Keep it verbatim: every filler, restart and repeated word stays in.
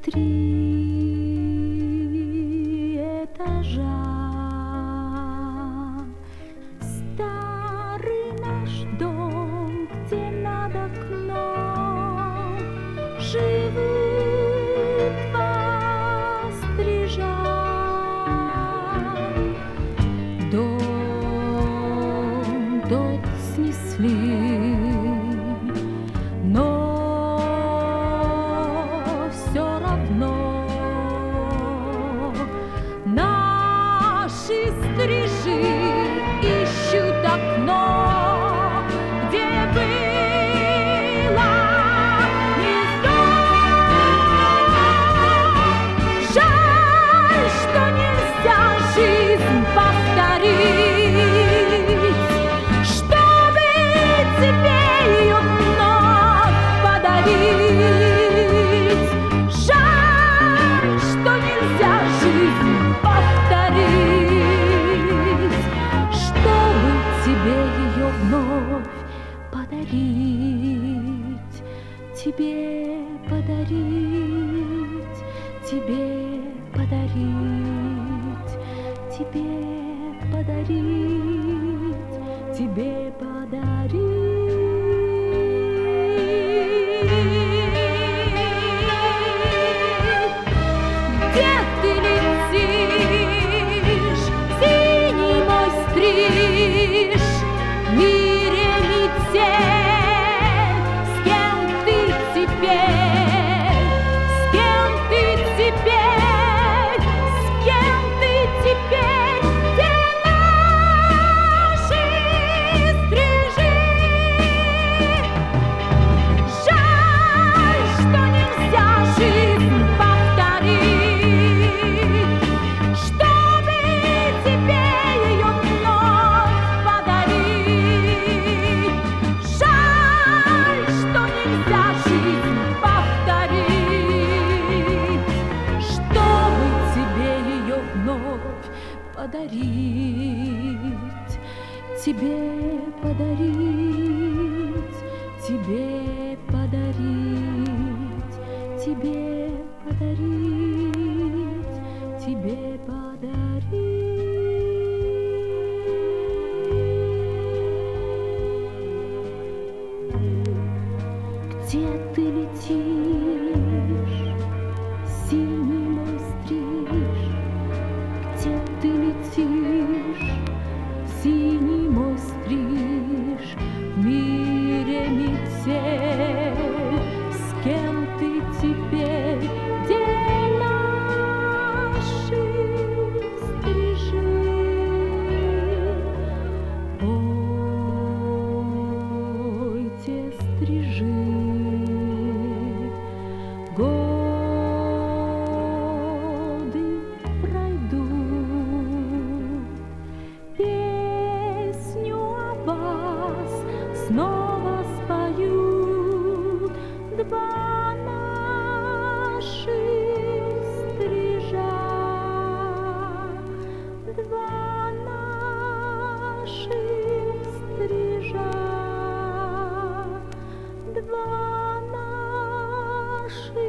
Три этажа. Старый наш дом, где над окном живут два стрижа. Дом тот снесли, но все равно наши стрижи ищут окно, где было гнездо. Жаль, что нельзя жизнь повторить, чтобы тебе ее вновь подарить. Жаль, что нельзя жизнь повторить, чтобы тебе ее вновь подарить, тебе подарить, тебе подарить, тебе подарить, тебе подарить. Где ты летишь, синий мой стриж, в мире метель, с кем ты теперь, с кем ты теперь, с кем ты теперь, где наши стрижи? Жаль, что нельзя жизнь повторить, чтобы тебе ее вновь подарить. Жаль, что нельзя жизнь повторить, чтобы тебе ее вновь подарить, тебе подарить, тебе подарить, тебе подарить, тебе подарить. Где ты летишь, синий мой стриж? Где ты летишь, синий мой стриж? В мире метель, с кем ты теперь, где наши стрижи? Пойте, стрижи, годы пройдут, песню о вас снова споют два наших стрижа, два наших стрижа, два наших